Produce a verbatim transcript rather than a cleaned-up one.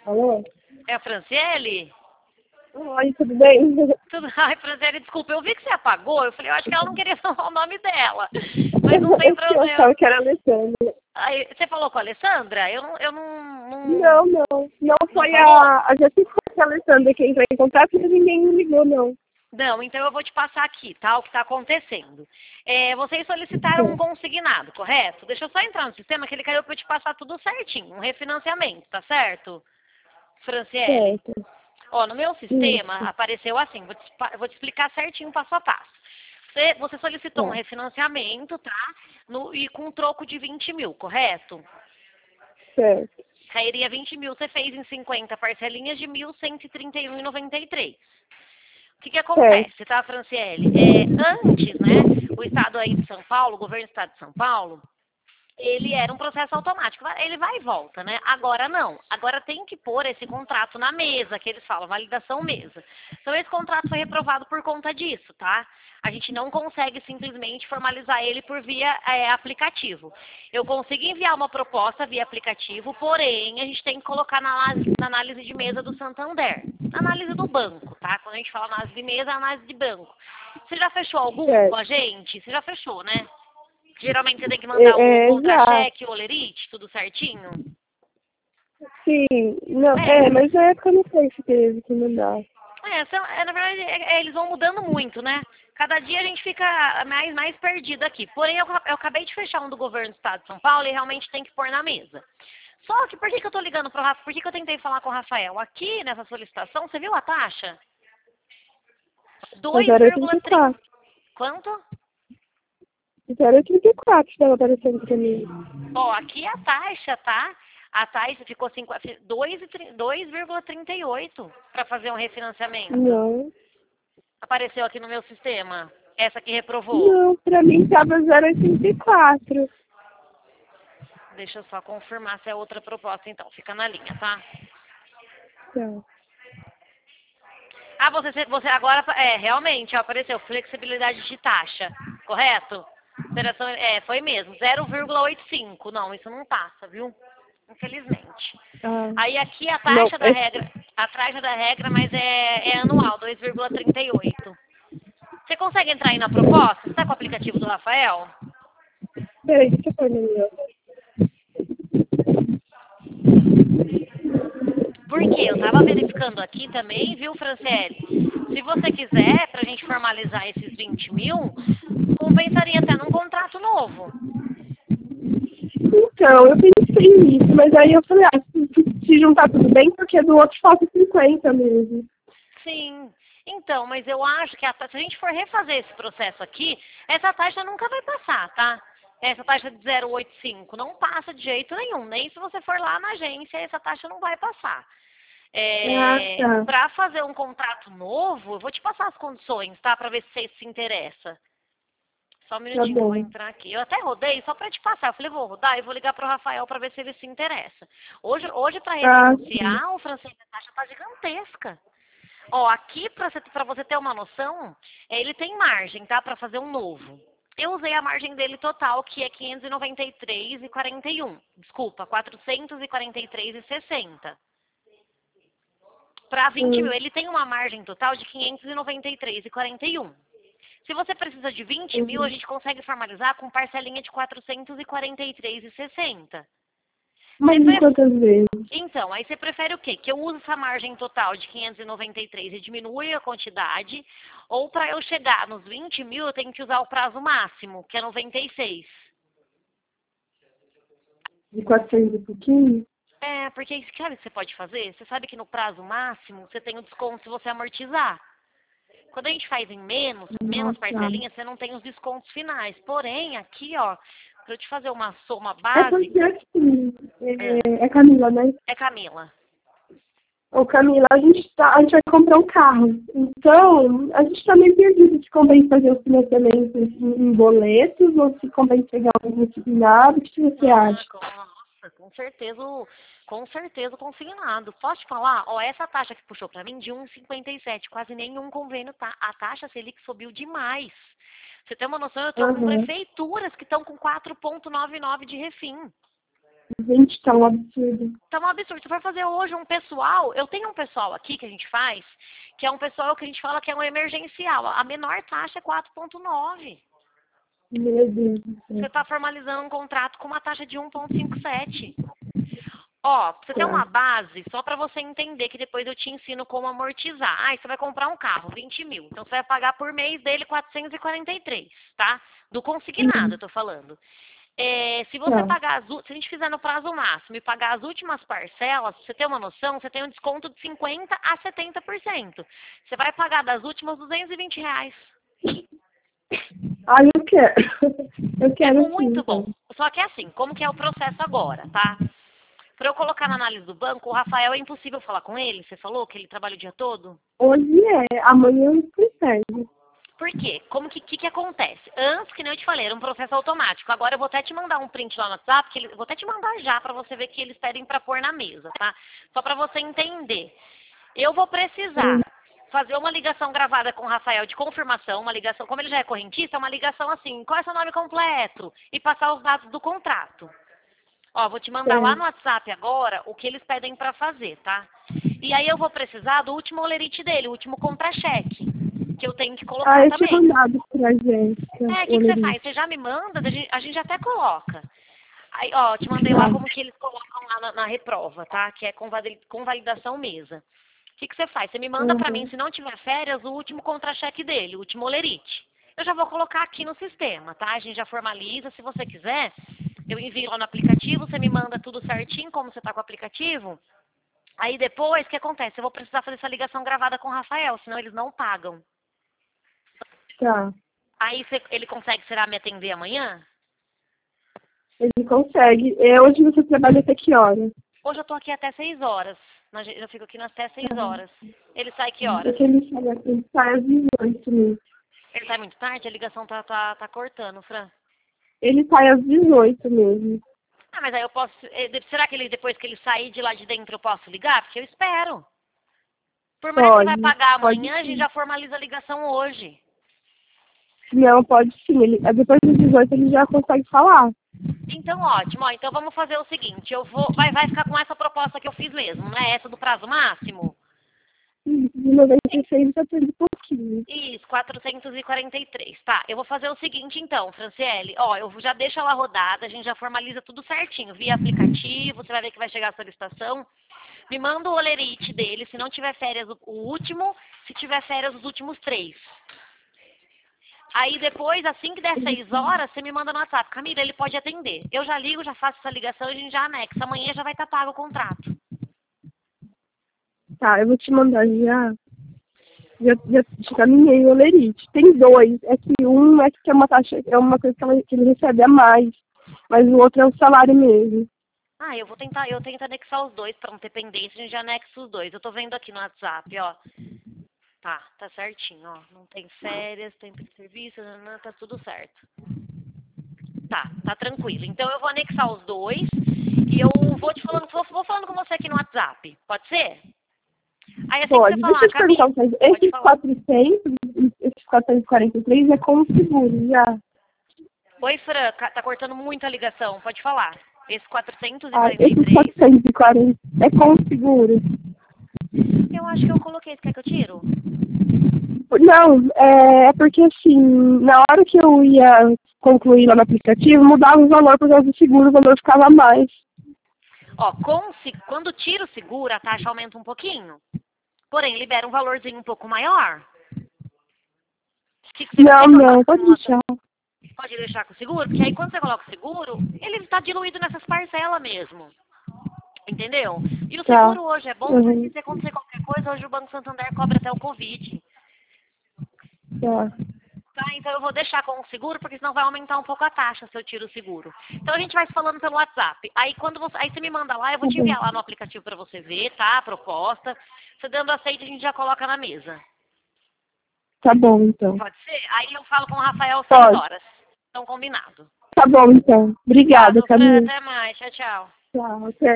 Alô? É a Franciele? Oi, tudo bem? Tudo... Ai, Franciele, desculpa, eu vi que você apagou. Eu falei, eu acho que ela não queria falar o nome dela. Mas não tem Eu achava problema. que era a Alessandra. Aí, você falou com a Alessandra? Eu não... Eu não, não... Não, não. Não Não foi falou? a... A Jéssica e a Alessandra que entrou em contato, mas ninguém me ligou, não. Não, então eu vou te passar aqui, tá? O que está acontecendo. É, vocês solicitaram um consignado, correto? Deixa eu só entrar no sistema que ele caiu para eu te passar tudo certinho. Um refinanciamento, tá certo? Franciele. Certo. Ó, no meu sistema Isso. apareceu assim, vou te, vou te explicar certinho passo a passo. Você, você solicitou um Tá. refinanciamento, tá? No, e com um troco de vinte mil, correto? Certo. Cairia vinte mil, você fez em cinquenta parcelinhas de mil cento e trinta e um reais e noventa e três centavos. O que, que Certo. acontece, tá, Franciele? É, antes, né, o Estado aí de São Paulo, o governo do Estado de São Paulo, ele era um processo automático, ele vai e volta, né? Agora não. Agora tem que pôr esse contrato na mesa, que eles falam, validação mesa. Então esse contrato foi reprovado por conta disso, tá? A gente não consegue simplesmente formalizar ele por via é, aplicativo. Eu consigo enviar uma proposta via aplicativo, porém a gente tem que colocar na análise, na análise de mesa do Santander. Na análise do banco, tá? Quando a gente fala análise de mesa, é análise de banco. Você já fechou algum Certo. com a gente? Você já fechou, né? Geralmente você tem que É, mandar o é, já. contra-cheque, o olerite, tudo certinho? Sim. Não, É, é, mas na época eu não sei se teve que mandar. é, são, é na verdade, é, é, eles vão mudando muito, né? Cada dia a gente fica mais, mais perdido aqui. Porém, eu, eu acabei de fechar um do governo do estado de São Paulo e realmente tem que pôr na mesa. Só que por que, que eu tô ligando pro Rafa? Por que, que eu tentei falar com o Rafael? Aqui nessa solicitação, você viu a taxa? Mas era dois vírgula trinta. oitenta e quatro. Quanto? Era oitenta e quatro que estava aparecendo pra mim. Ó, aqui a taxa, tá? A taxa ficou dois vírgula trinta e oito para fazer um refinanciamento. Não. Apareceu aqui no meu sistema. Essa que reprovou. Não, pra mim tava zero vírgula oitenta e quatro. Deixa eu só confirmar se é outra proposta, então. Fica na linha, tá? Tá. Ah, você, você agora... É, realmente, ó, apareceu flexibilidade de taxa. Correto? Operação, é, foi mesmo. zero vírgula oitenta e cinco. Não, isso não passa, viu? Infelizmente. Ah. Aí aqui a Não, taxa da é... regra... A taxa da regra, mas é, é anual, dois vírgula trinta e oito. Você consegue entrar aí na proposta? Você tá com o aplicativo do Rafael? Peraí, deixa eu pôr no meu. Porque eu estava verificando aqui também, viu, Franciele? Se você quiser, para a gente formalizar esses vinte mil, compensaria até num contrato novo. Então, eu pensei nisso, mas aí eu falei, ah, se, se juntar tudo bem, porque do outro falta cinquenta mesmo. Sim. Então, mas eu acho que a, se a gente for refazer esse processo aqui, essa taxa nunca vai passar, tá? Essa taxa de zero vírgula oitenta e cinco não passa de jeito nenhum. Nem se você for lá na agência, essa taxa não vai passar. Ah, É, tá. para fazer um contrato novo, eu vou te passar as condições, tá? Para ver se você se interessa. Só um Tá minutinho que eu vou bom. entrar aqui. Eu até rodei só para te passar. Eu falei, vou rodar e vou ligar para o Rafael para ver se ele se interessa. Hoje, hoje para Ah, sim. refinanciar, o francês a taxa tá gigantesca. Ó, aqui para você, pra você ter uma noção, é, ele tem margem, tá? Para fazer um novo. Eu usei a margem dele total, que é quinhentos e noventa e três reais e quarenta e um. Desculpa, quatrocentos e quarenta e três reais e sessenta. Para vinte mil, Hum. ele tem uma margem total de quinhentos e noventa e três reais e quarenta e um. Se você precisa de vinte mil, a Uhum. gente consegue formalizar com parcelinha de quatrocentos e quarenta e três reais e sessenta. Mas Você em pre... quantas vezes? Então, aí você prefere o quê? Que eu use essa margem total de quinhentos e noventa e três e diminui a quantidade, ou para eu chegar nos vinte mil, eu tenho que usar o prazo máximo, que é noventa e seis. De quatrocentos e pouquinho? É, porque isso, sabe o que você pode fazer? Você sabe que no prazo máximo você tem o desconto se você amortizar. Quando a gente faz em menos, menos Nossa. parcelinhas, você não tem os descontos finais. Porém, aqui, ó, para eu te fazer uma soma É porque básica, assim, é, é, é Camila, né? é Camila. Ô Camila, a gente, tá, a gente vai comprar um carro. Então, a gente está meio perdido se convém fazer os financiamentos em, em boletos ou se convém pegar um consignado. O que você Ah, acha? com, nossa, com certeza, com certeza consignado. Posso te falar? Ó, essa taxa que puxou para mim de um vírgula cinquenta e sete, quase nenhum convênio tá. A taxa Selic subiu demais. Você tem uma noção? Eu estou com Aham. prefeituras que estão com quatro vírgula noventa e nove de refim. Gente, tá um absurdo. Tá um absurdo. Você vai fazer hoje um pessoal, eu tenho um pessoal aqui que a gente faz, que é um pessoal que a gente fala que é um emergencial. A menor taxa é quatro vírgula nove. Meu Deus do Você céu. está formalizando um contrato com uma taxa de um vírgula cinquenta e sete. Ó, pra você ter uma base, só para você entender que depois eu te ensino como amortizar. Ah, você vai comprar um carro, vinte mil. Então você vai pagar por mês dele quatrocentos e quarenta e três, tá? Do consignado, eu tô falando. É, se você Tá. pagar as, u- se a gente fizer no prazo máximo e pagar as últimas parcelas, pra você ter uma noção, você tem um desconto de cinquenta a setenta por cento. Você vai pagar das últimas duzentos e vinte reais. Ah, eu quero. Eu É quero sim, muito então. bom. Só que é assim, como que é o processo agora, tá? Para eu colocar na análise do banco, o Rafael é impossível falar com ele? Você falou que ele trabalha o dia todo? Hoje é, amanhã eu consegue. Por quê? Como que, que que acontece? Antes, que nem eu te falei, era um processo automático. Agora eu vou até te mandar um print lá no WhatsApp, que ele, eu vou até te mandar já para você ver que eles pedem para pôr na mesa, tá? Só para você entender. Eu vou precisar fazer uma ligação gravada com o Rafael de confirmação, uma ligação, como ele já é correntista, uma ligação assim, qual é seu nome completo? E passar os dados do contrato. Ó, vou te mandar lá no WhatsApp agora o que eles pedem para fazer, tá? E aí eu vou precisar do último olerite dele, o último contra-cheque, que eu tenho que colocar Ah, eu tinha também. mandado pra Jéssica. É, o que, que você faz? Você já me manda, a gente, a gente até coloca. Aí, ó, te mandei lá Tá. como que eles colocam lá na, na reprova, tá? Que é com vali- com validação mesa. O que, que você faz? Você me manda pra mim, Uhum. se não tiver férias, o último contra-cheque dele, o último olerite. Eu já vou colocar aqui no sistema, tá? A gente já formaliza, se você quiser, eu envio lá no aplicativo, você me manda tudo certinho, como você tá com o aplicativo. Aí depois, o que acontece? Eu vou precisar fazer essa ligação gravada com o Rafael, senão eles não pagam. Tá. Aí você- ele consegue, será, me atender amanhã? Ele consegue. É, hoje você trabalha até que hora? Hoje eu tô aqui até seis horas. Na ge- Eu fico aqui até seis Tá. horas. Ele sai que horas? Porque ele sai, ele sai às dezoito mesmo. Ele sai muito tarde? A ligação tá, tá, tá cortando, Fran. Ele sai às dezoito mesmo. Ah, mas aí eu posso... eh, de- Será que ele, depois que ele sair de lá de dentro, eu posso ligar? Porque eu espero. Por mais que você vai Pode. pagar Pode amanhã, a gente sim. já formaliza a ligação hoje. Não, pode sim. Ele, depois das dezoito ele já consegue falar. Então, ótimo. Ó, então vamos fazer o seguinte. Eu vou... Vai, vai ficar com essa proposta que eu fiz mesmo, né? Essa do prazo máximo? De noventa e seis já teve pouquinho. Isso, quatrocentos e quarenta e três. Tá, eu vou fazer o seguinte então, Franciele. Ó, eu já deixo ela rodada, a gente já formaliza tudo certinho. Via aplicativo, você vai ver que vai chegar a solicitação. Me manda o olerite dele, se não tiver férias o o último, se tiver férias os últimos três. Aí depois, assim que der seis horas, você me manda no WhatsApp. Camila, ele pode atender. Eu já ligo, já faço essa ligação e a gente já anexa. Amanhã já vai estar pago o contrato. Tá, eu vou te mandar já. Já, já te caminhei o olerite. Tem dois. É que um é que é uma taxa, é uma coisa que, ela, que ele recebe a mais. Mas o outro é o salário mesmo. Ah, eu vou tentar, eu tento anexar os dois para não ter pendência, a gente já anexa os dois. Eu tô vendo aqui no WhatsApp, ó. Tá, tá certinho, ó. Não tem férias, tempo de serviço, não, tá tudo certo. Tá, tá tranquilo. Então eu vou anexar os dois e eu vou te falando, vou, vou falando com você aqui no WhatsApp. Pode ser? Aí assim Pode. que você Deixa falar, eu te perguntar Camila, uma coisa. pode Esses falar. quatrocentos, esses quatrocentos e quarenta e três é com o seguro já. Oi, Fran, ca- tá cortando muito a ligação, pode falar. Esse quatrocentos e Ah, quarenta e esses três, quatrocentos e quarenta é com o seguro. eu acho que eu coloquei, você quer que eu tiro? Não, é, é porque assim, na hora que eu ia concluir lá no aplicativo, mudava o valor por causa do seguro, o valor ficava a mais. Ó, com, se- quando tira o seguro, a taxa aumenta um pouquinho. Porém, libera um valorzinho um pouco maior. Que que você Não, quer que eu não, faça pode com a- deixar. Pode deixar com o seguro? Porque aí quando você coloca o seguro, ele está diluído nessas parcelas mesmo. Entendeu? E o Tá. seguro hoje é bom Uhum. porque se acontecer qualquer coisa, hoje o Banco Santander cobra até o Covid. Tá. Tá? Então eu vou deixar com o seguro, porque senão vai aumentar um pouco a taxa se eu tiro o seguro. Então a gente vai se falando pelo WhatsApp. Aí quando você, aí você me manda lá, eu vou Tá te bom. enviar lá no aplicativo para você ver, tá? A proposta. Você dando aceite, a gente já coloca na mesa. Tá bom, então. Pode ser? Aí eu falo com o Rafael às seis Pode. horas. Então combinado. Tá bom, então. Obrigada, Obrigado, Fran. Camila. Até mais. Tchau, tchau. Tchau, até.